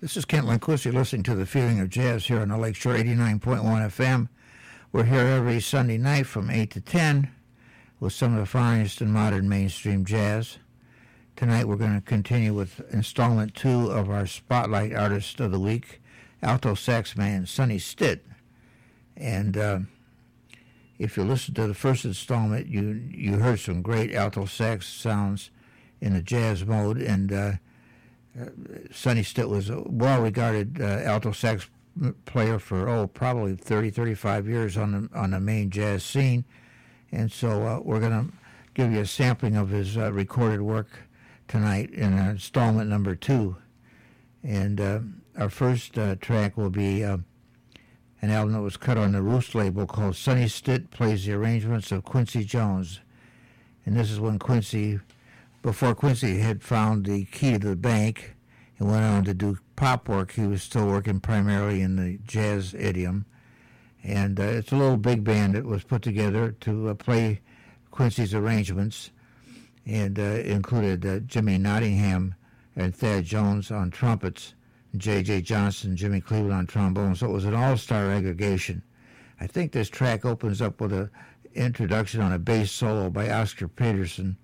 This is Kent Linquist. You're listening to The Feeling of Jazz here on the Lakeshore 89.1 FM. We're here every Sunday night from 8 to 10 with some of the finest in modern mainstream jazz. Tonight we're going to continue with installment 2 of our Spotlight Artist of the Week, alto sax man Sonny Stitt. And if you listen to the first installment, you heard some great alto sax sounds in the jazz mode, and Sonny Stitt was a well-regarded alto sax player for probably 35 years on the main jazz scene, and so we're going to give you a sampling of his recorded work tonight in installment number 2. And our first track will be an album that was cut on the Roost label called Sonny Stitt Plays the Arrangements of Quincy Jones, and this is when before Quincy had found the key to the bank and went on to do pop work. He was still working primarily in the jazz idiom. And it's a little big band that was put together to play Quincy's arrangements, and included Jimmy Nottingham and Thad Jones on trumpets, J.J. Johnson, Jimmy Cleveland on trombone. So it was an all-star aggregation. I think this track opens up with an introduction on a bass solo by Oscar Petterford,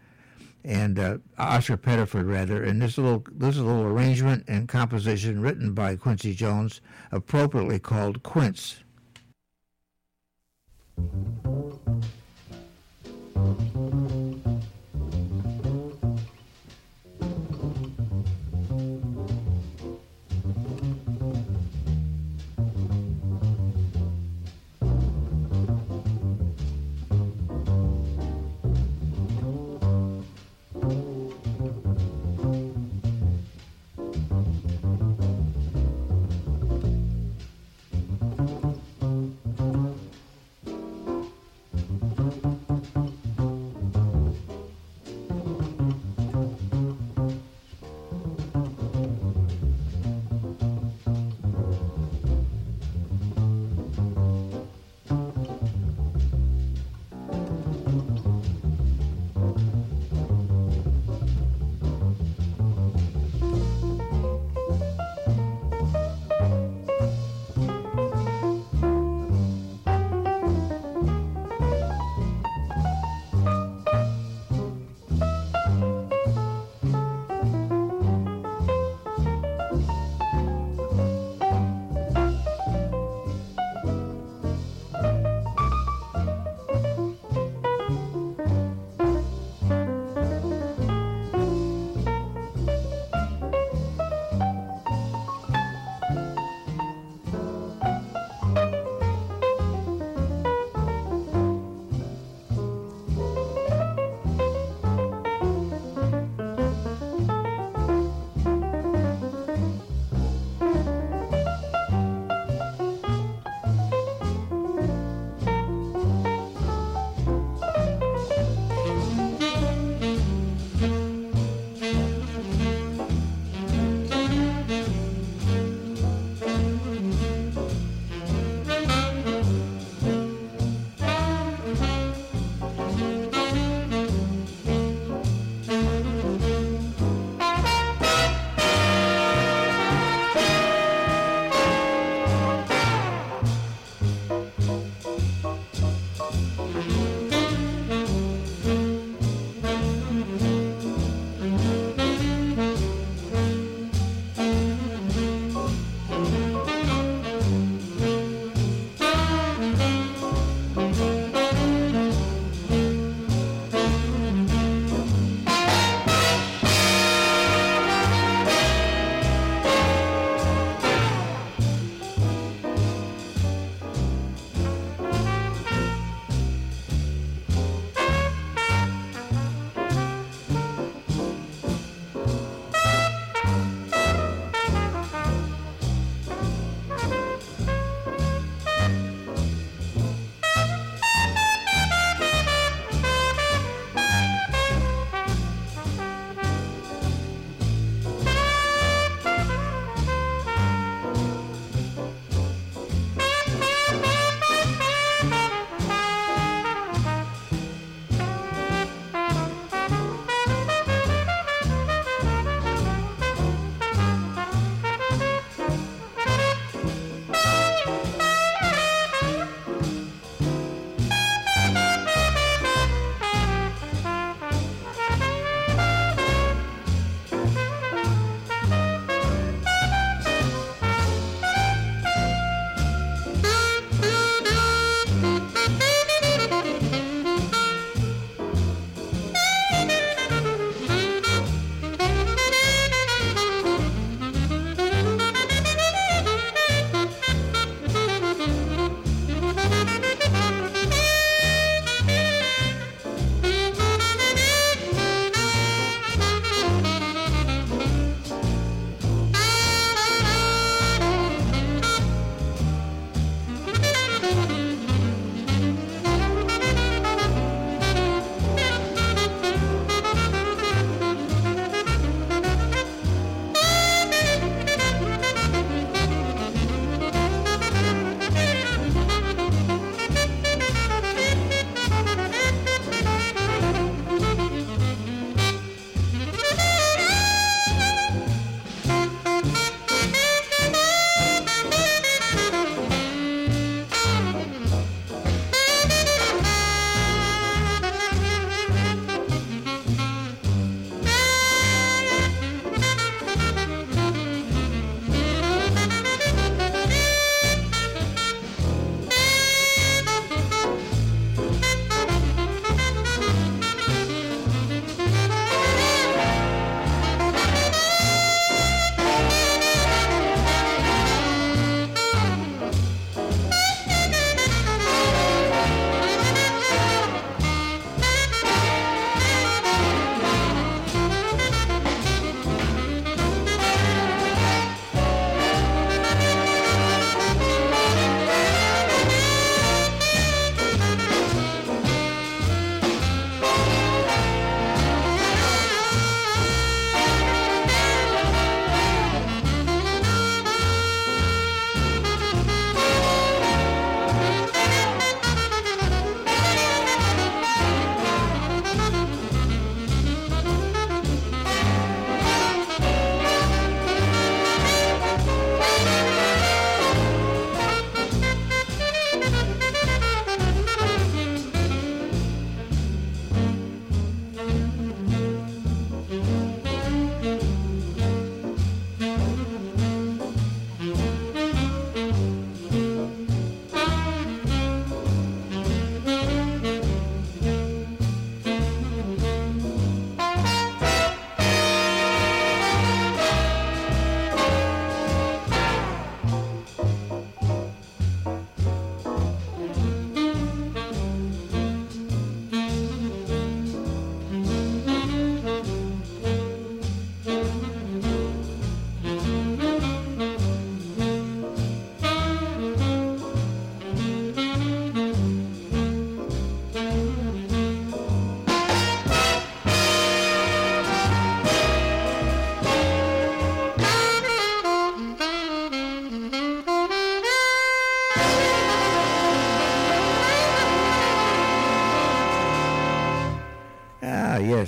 and this is a little arrangement and composition written by Quincy Jones, appropriately called Quince.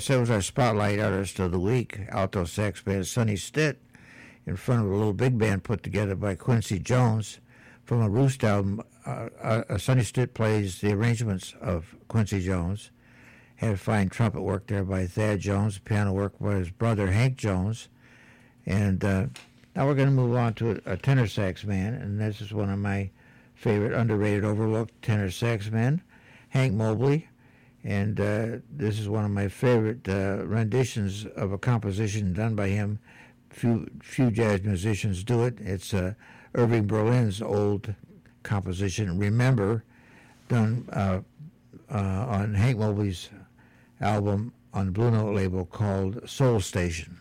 so was our spotlight artist of the week, alto sax band Sonny Stitt, in front of a little big band put together by Quincy Jones from a Roost album. Sonny Stitt plays the arrangements of Quincy Jones. Had fine trumpet work there by Thad Jones, piano work by his brother Hank Jones. And now we're going to move on to a tenor sax man, and this is one of my favorite underrated, overlooked tenor sax men, Hank Mobley. And this is one of my favorite renditions of a composition done by him. Few jazz musicians do it. It's Irving Berlin's old composition, Remember, done on Hank Mobley's album on the Blue Note label called Soul Station.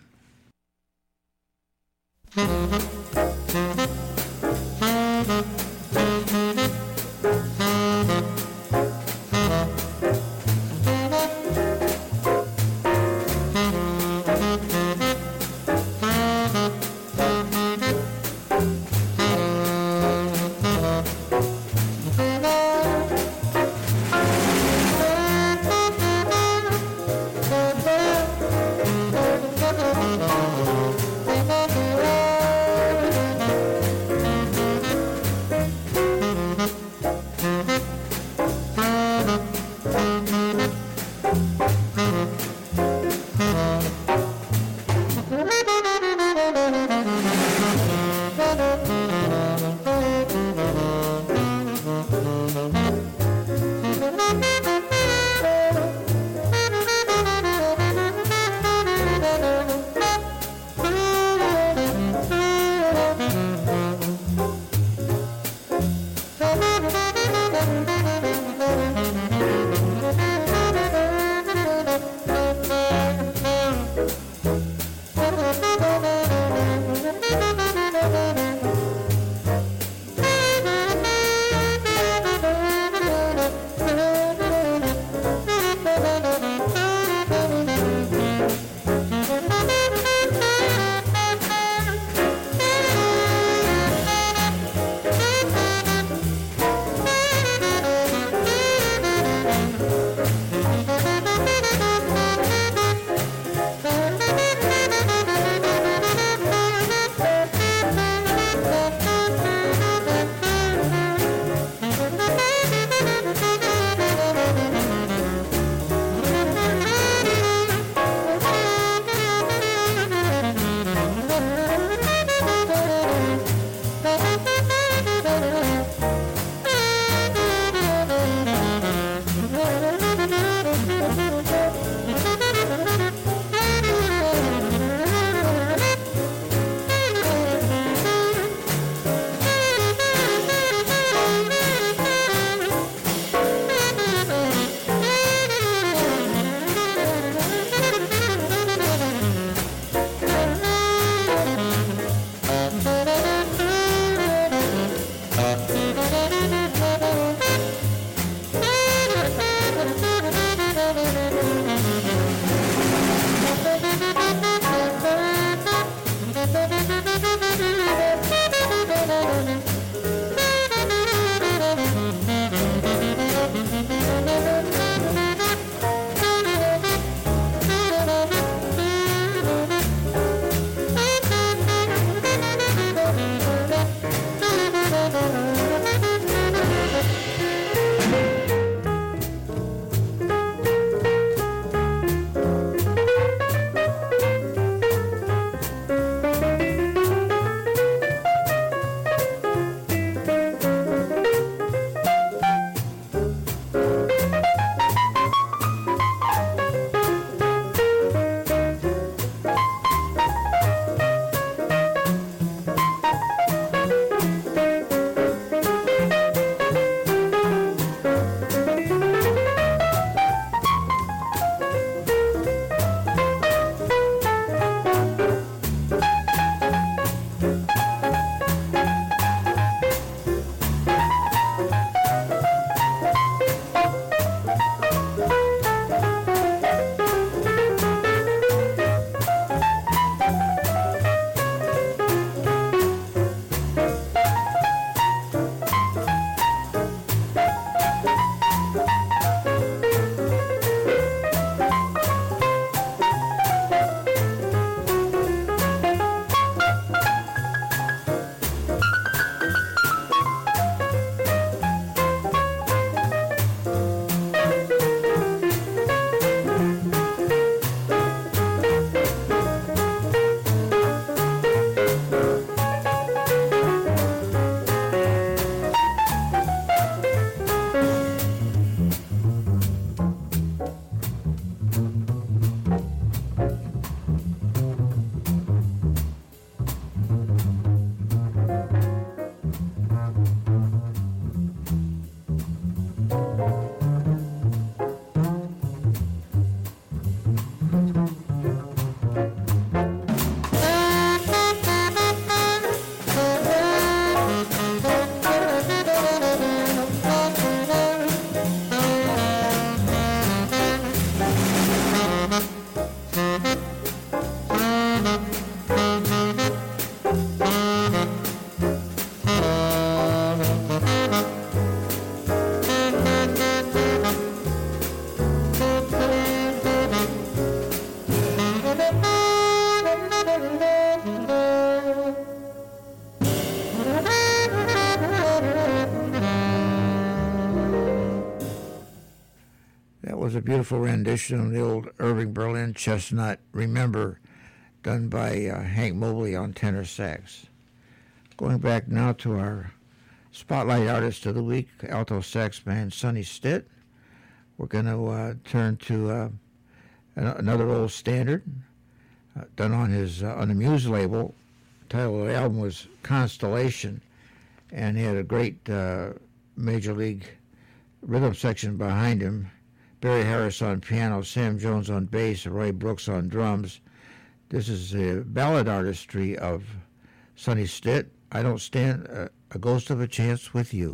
was a beautiful rendition of the old Irving Berlin Chestnut Remember, done by Hank Mobley on tenor sax. Going back now to our Spotlight Artist of the Week, alto sax man Sonny Stitt. We're going to turn to another old standard, done on the Muse label. The title of the album was Constellation, and he had a great major league rhythm section behind him. Barry Harris on piano, Sam Jones on bass, Roy Brooks on drums. This is the ballad artistry of Sonny Stitt. I Don't Stand a Ghost of a Chance with You.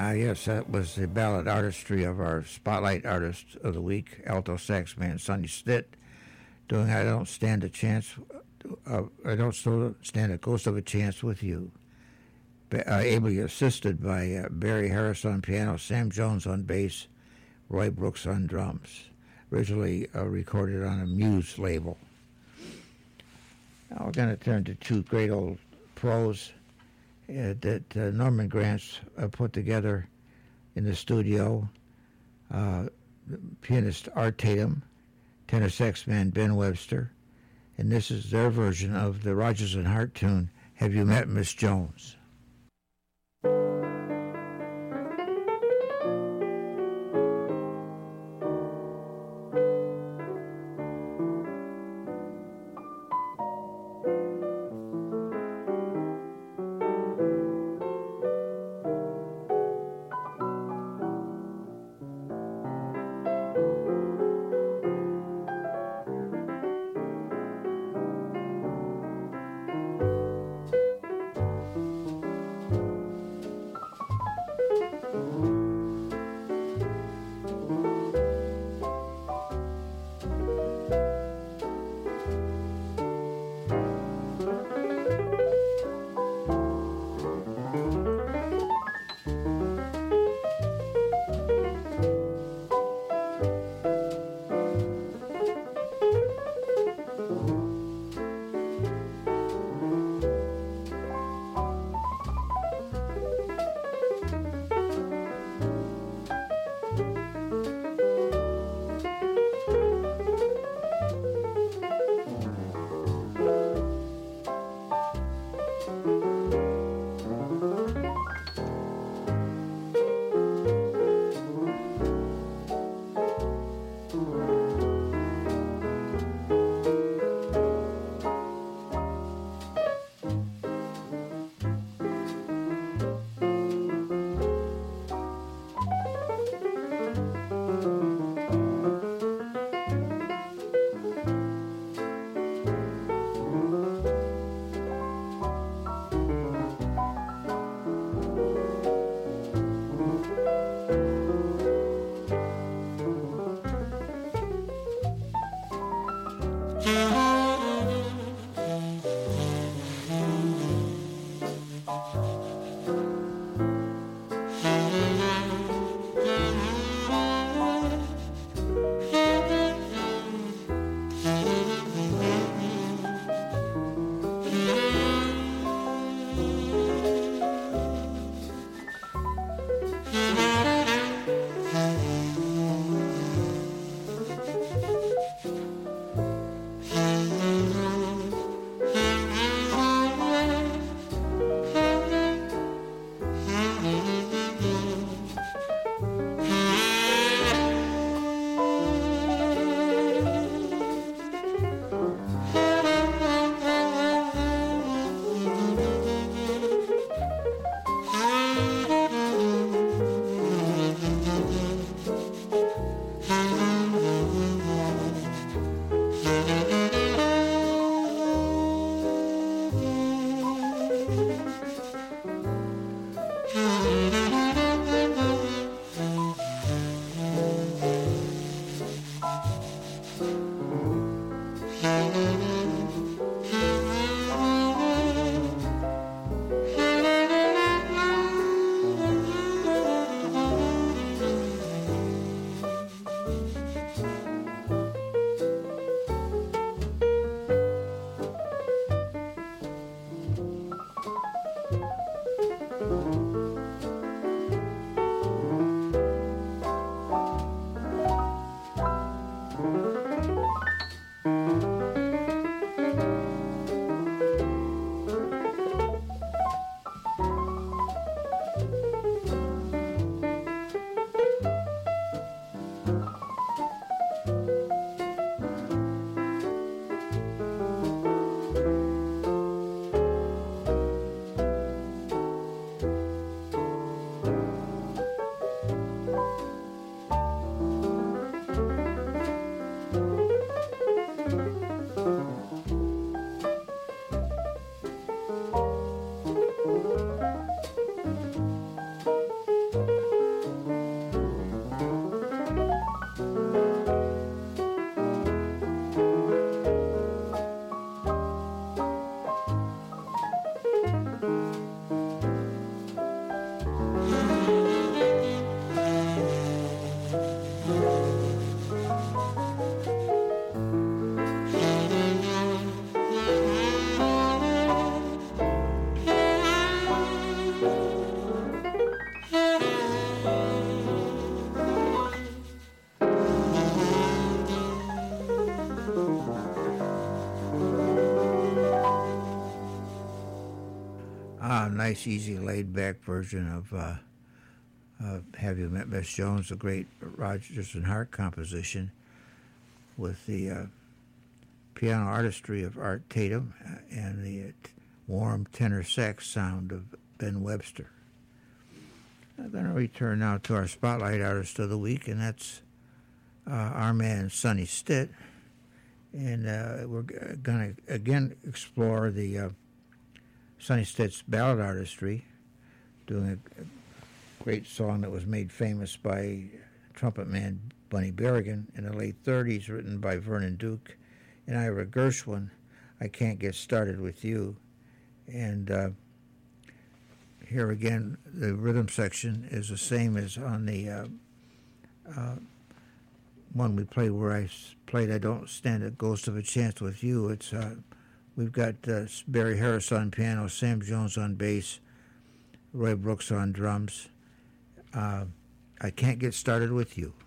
Yes, that was the ballad artistry of our Spotlight Artist of the Week, alto sax man Sonny Stitt, doing I Don't Stand a Chance, I Don't Stand a Ghost of a Chance with You. Ably assisted by Barry Harris on piano, Sam Jones on bass, Roy Brooks on drums. Originally recorded on a Muse label. Now we're going to turn to two great old pros that Norman Granz put together in the studio. Pianist Art Tatum, tenor sax man Ben Webster, and this is their version of the Rodgers and Hart tune, Have You Met Miss Jones? nice, easy, laid-back version of Have You Met Miss Jones, a great Rodgers and Hart composition with the piano artistry of Art Tatum and the warm tenor sax sound of Ben Webster. I'm going to return now to our Spotlight Artist of the Week, and that's our man Sonny Stitt. And we're going to again explore the Sonny Stitt's ballad artistry, doing a great song that was made famous by trumpet man Bunny Berrigan in the late 30s, written by Vernon Duke and Ira Gershwin, I Can't Get Started With You. And here again, the rhythm section is the same as on the one we played where I played I Don't Stand a Ghost of a Chance With You. It's we've got Barry Harris on piano, Sam Jones on bass, Roy Brooks on drums. I Can't Get Started With You.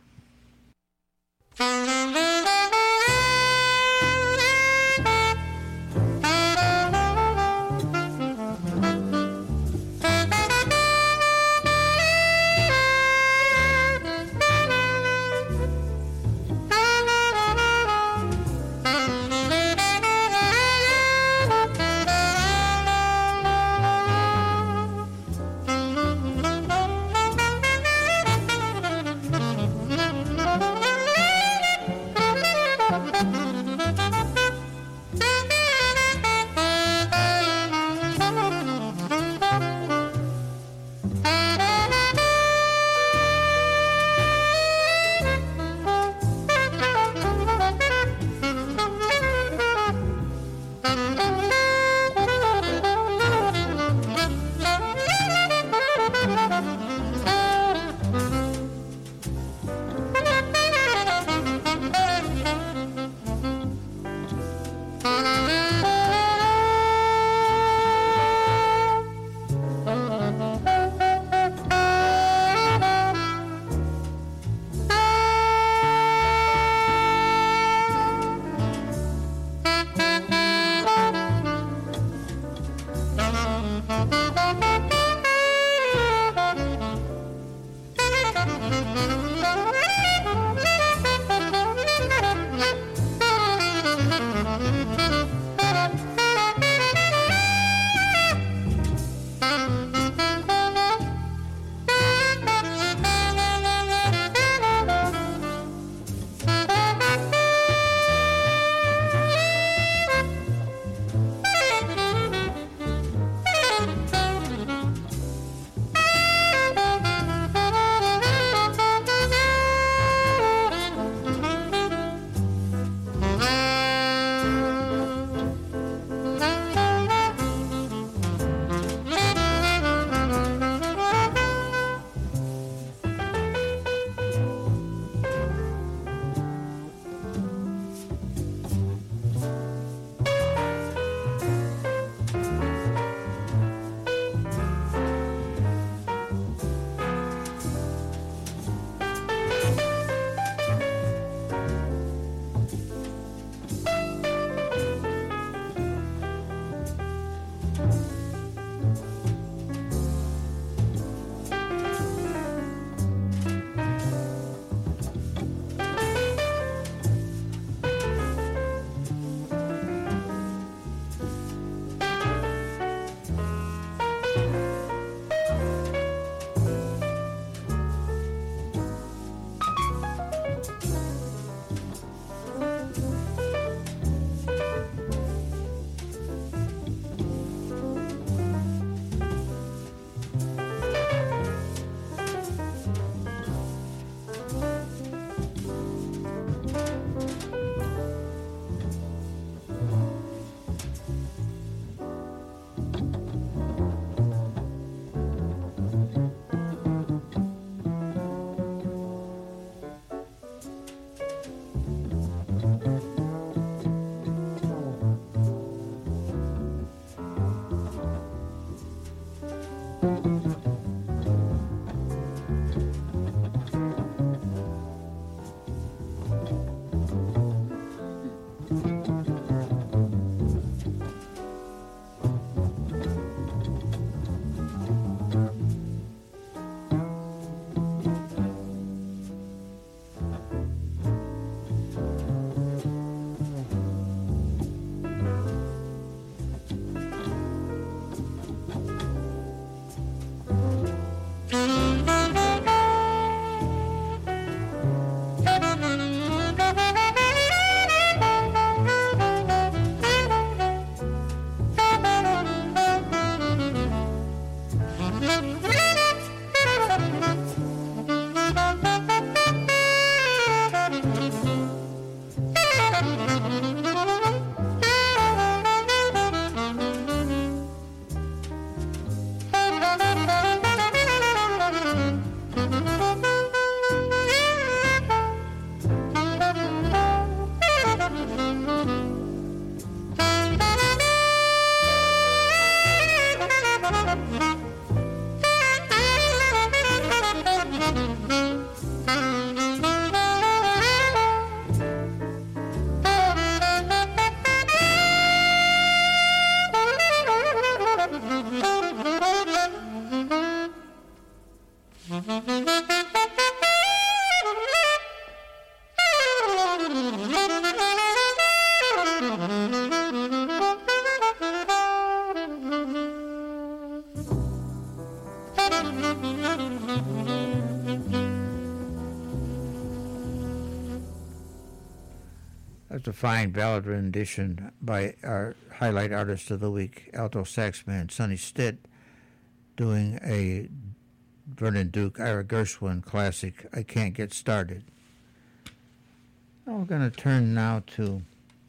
That's a fine ballad rendition by our highlight artist of the week, alto sax man Sonny Stitt, doing a Vernon Duke, Ira Gershwin classic, I Can't Get Started. We're going to turn now to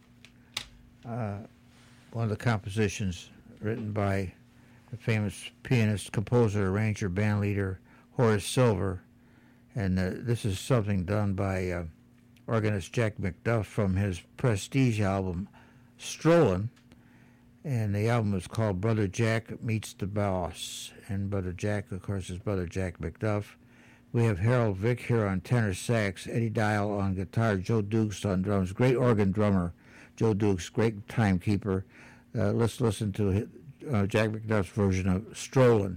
one of the compositions written by the famous pianist, composer, arranger, bandleader Horace Silver, and this is something done by organist Jack McDuff from his Prestige album, Strollin', and the album is called Brother Jack Meets the Boss, and Brother Jack, of course, is Brother Jack McDuff. We have Harold Vick here on tenor sax, Eddie Dial on guitar, Joe Dukes on drums, great organ drummer, Joe Dukes, great timekeeper. Let's listen to Jack McDuff's version of Strollin'.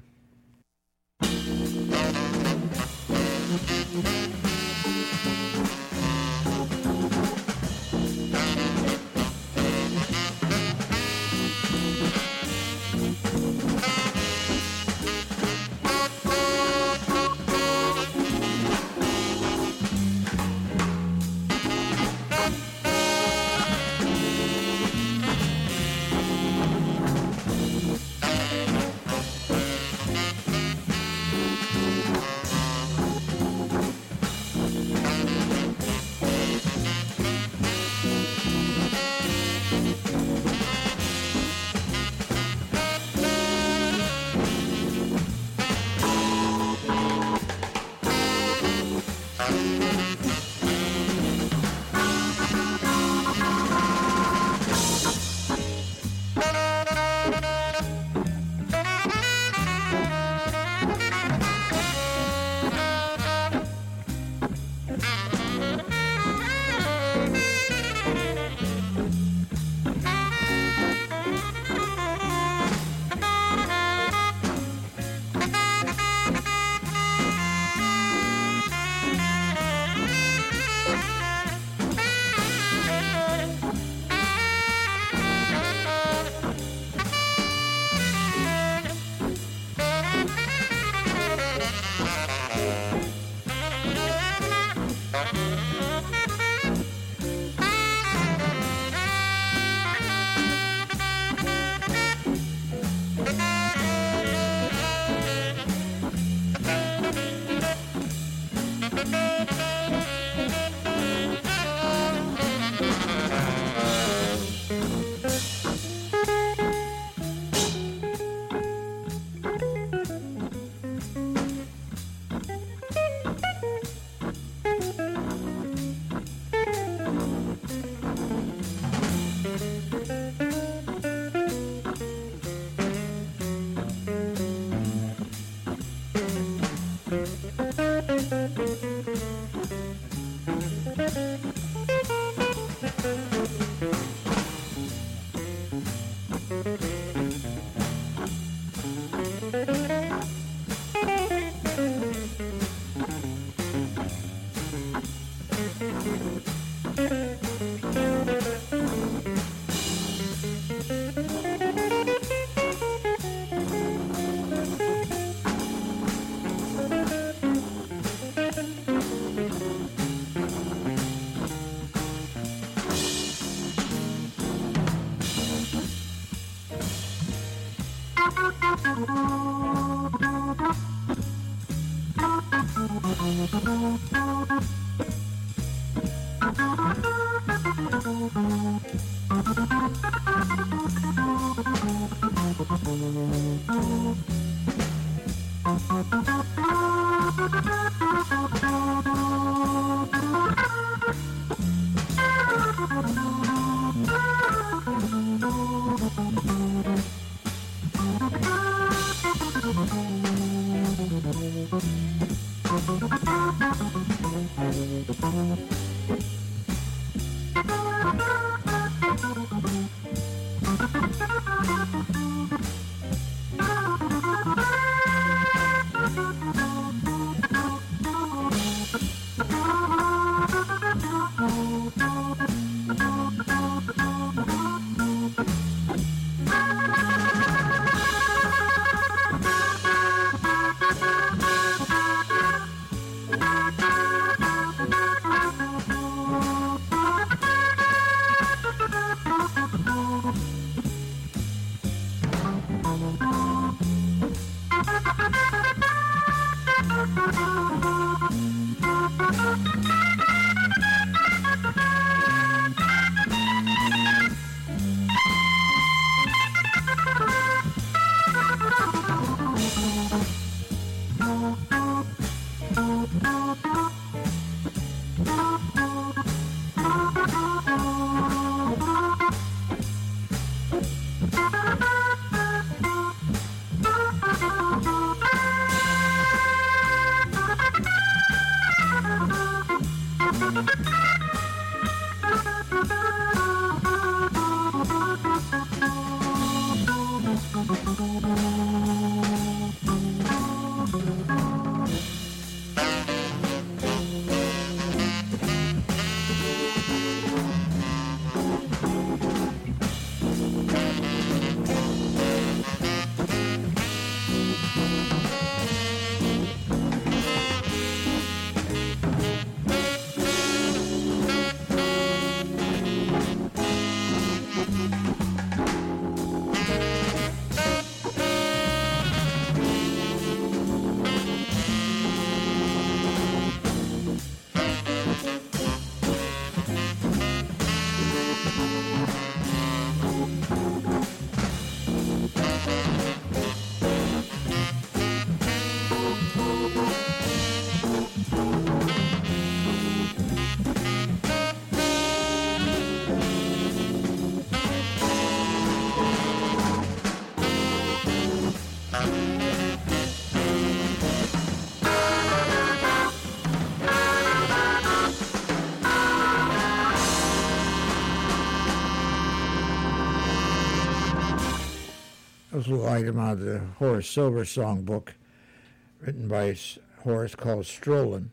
That was a little item out of the Horace Silver songbook, written by Horace, called Strollin'.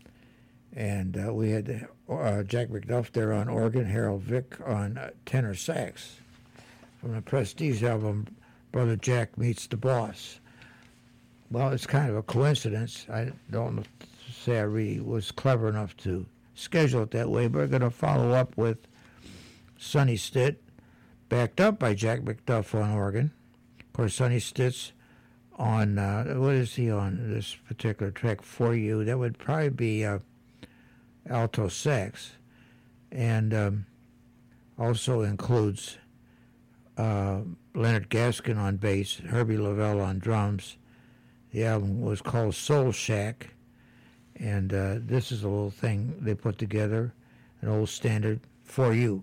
And we had Jack McDuff there on organ, Harold Vick on tenor sax, from the Prestige album, Brother Jack Meets the Boss. Well, it's kind of a coincidence. I don't say I really was clever enough to schedule it that way, but we're going to follow up with Sonny Stitt, backed up by Jack McDuff on organ. Of course, Sonny Stitt's on, what is he on this particular track, For You? That would probably be alto sax, and also includes Leonard Gaskin on bass, Herbie Lavelle on drums. The album was called Soul Shack, and this is a little thing they put together, an old standard, For You.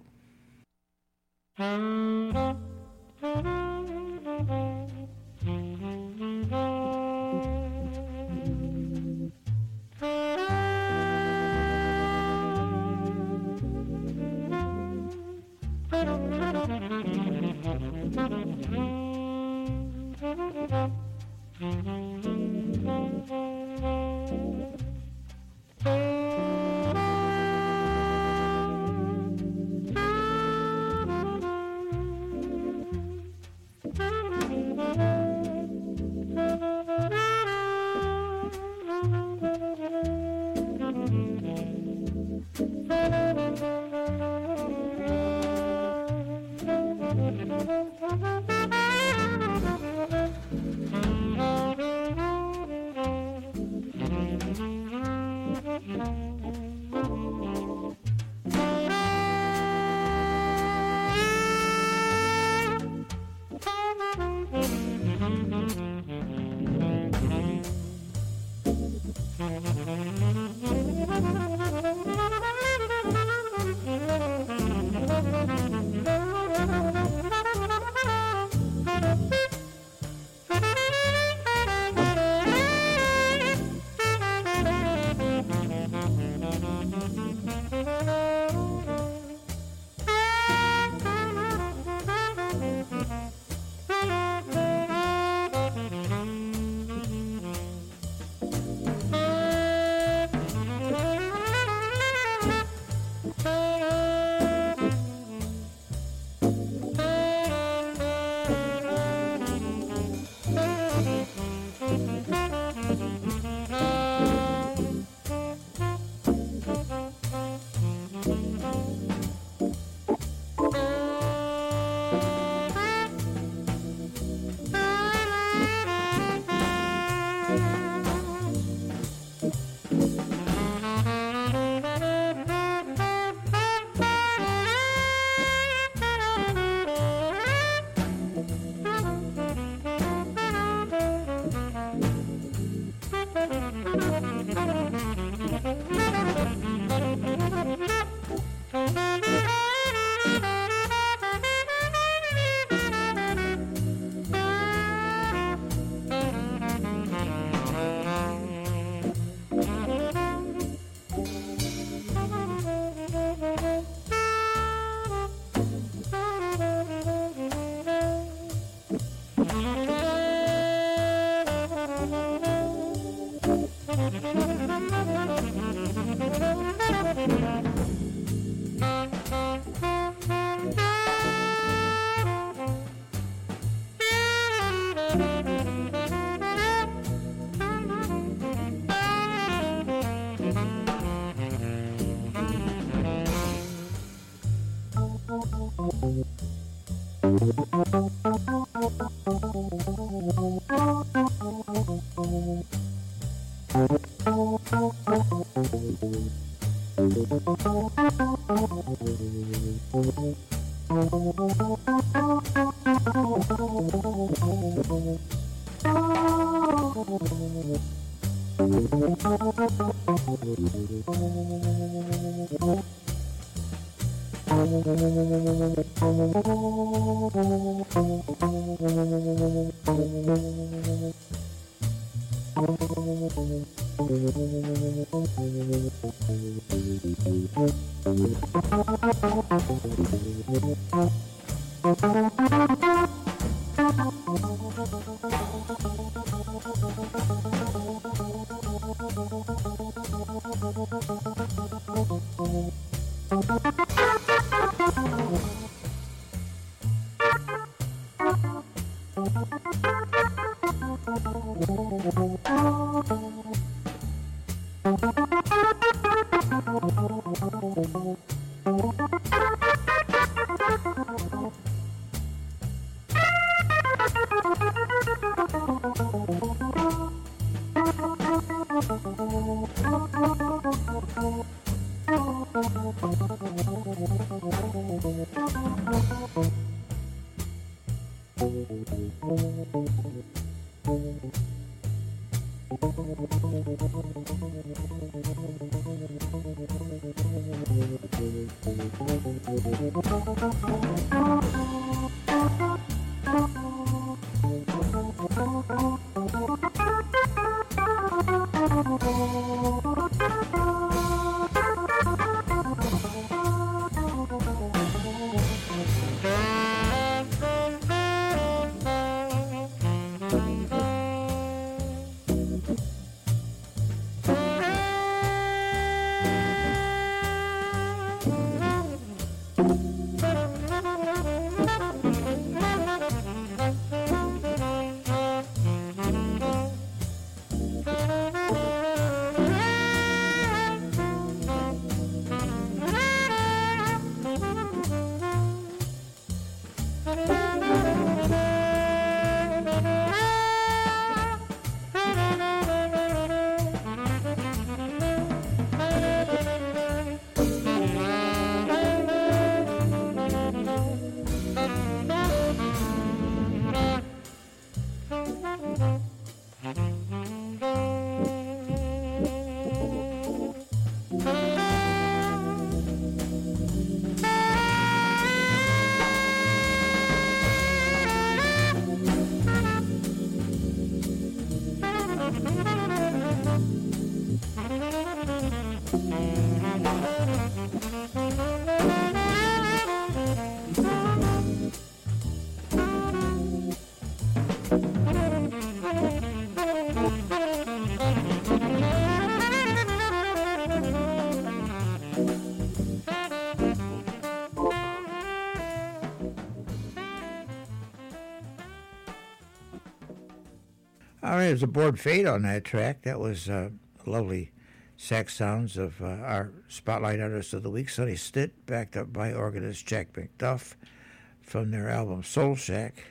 All right, it was a board fade on that track. That was lovely sax sounds of our Spotlight Artist of the Week, Sonny Stitt, backed up by organist Jack McDuff from their album Soul Shack.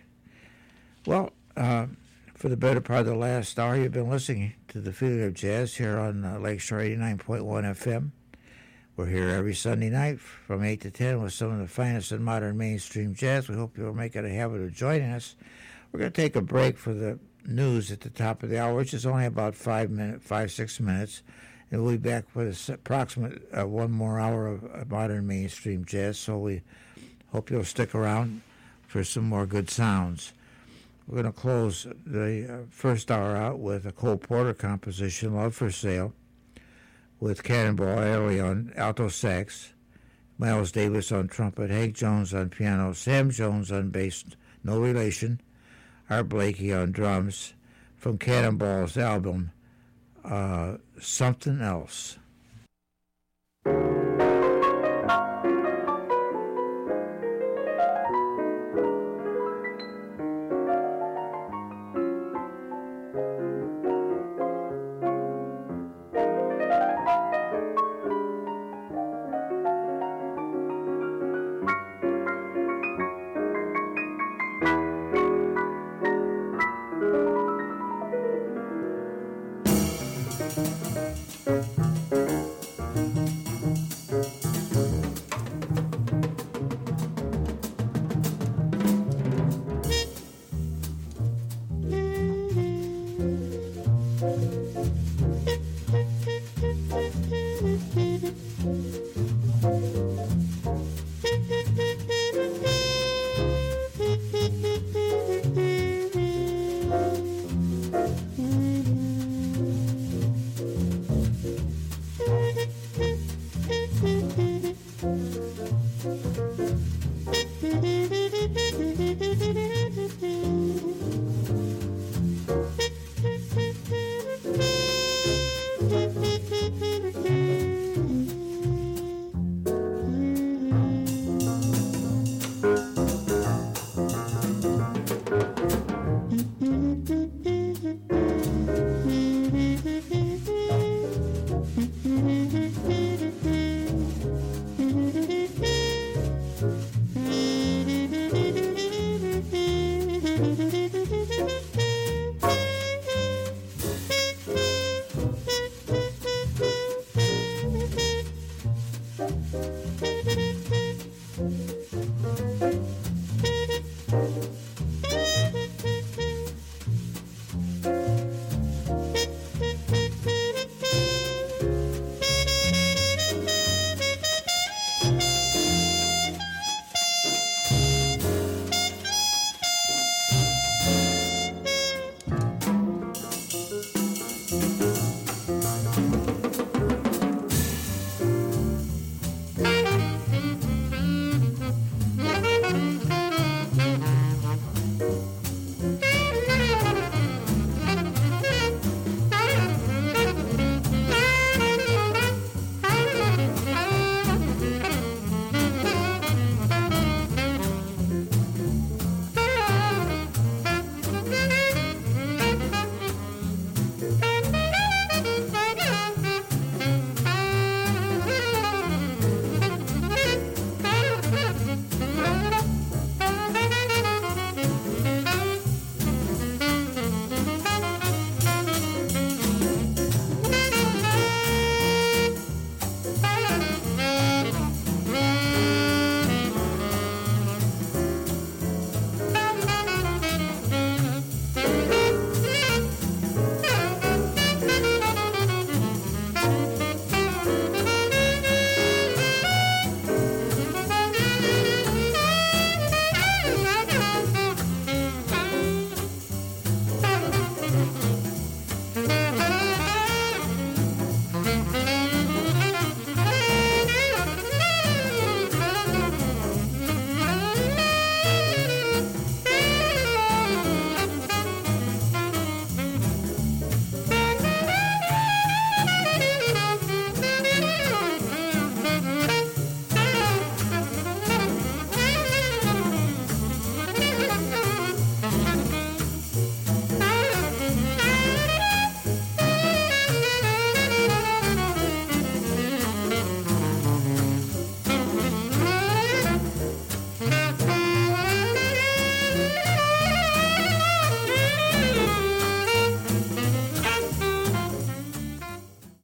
Well, for the better part of the last hour, you've been listening to The Feeling of Jazz here on Lakeshore 89.1 FM. We're here every Sunday night from 8 to 10 with some of the finest in modern mainstream jazz. We hope you'll make it a habit of joining us. We're going to take a break for the news at the top of the hour, which is only about 6 minutes. And we'll be back with approximate 1 more hour of modern mainstream jazz. So we hope you'll stick around for some more good sounds. We're going to close the first hour out with a Cole Porter composition, Love for Sale, with Cannonball Adderley on alto sax, Miles Davis on trumpet, Hank Jones on piano, Sam Jones on bass, no relation, Art Blakey on drums, from Cannonball's album, Something Else.